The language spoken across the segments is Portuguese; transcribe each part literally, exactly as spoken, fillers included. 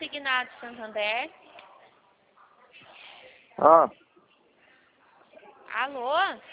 Consignado Santander. Ah, Alô?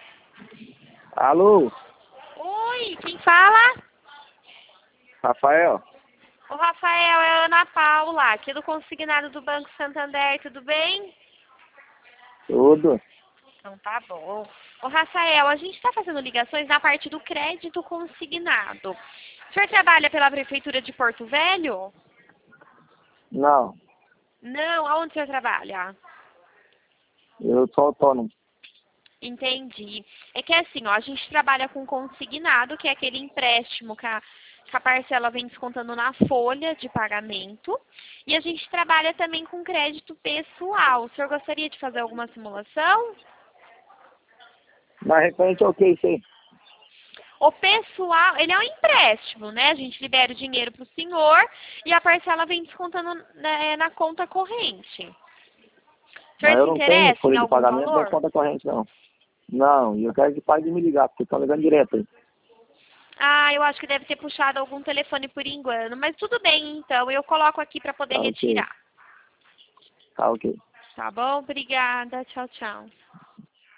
alô, Oi, quem fala? Rafael? O Rafael, é a Ana Paula, aqui do Consignado do Banco Santander, tudo bem? Tudo? Então tá bom. Ô Rafael, a gente está fazendo ligações na parte do crédito consignado. O senhor trabalha pela Prefeitura de Porto Velho? Não, Não, aonde o senhor trabalha? eu sou autônomo. Entendi. É que assim, ó, a gente trabalha com consignado, que é aquele empréstimo que a, que a parcela vem descontando na folha de pagamento. E a gente trabalha também com crédito pessoal. O senhor gostaria de fazer alguma simulação? Mas repente é o que isso aí? O pessoal, ele é um empréstimo, né? A gente libera o dinheiro para o senhor e a parcela vem descontando né, na conta corrente. O Mas senhor eu se não tenho interessa em folha de algum pagamento nem valor? conta corrente, não. Não, e eu quero que pague de me ligar, porque estão ligando direto aí. Ah, eu acho que deve ter puxado algum telefone por engano, mas tudo bem, então. Eu coloco aqui para poder Tá ok, retirar. tá ok. Tá bom? Obrigada. Tchau, tchau.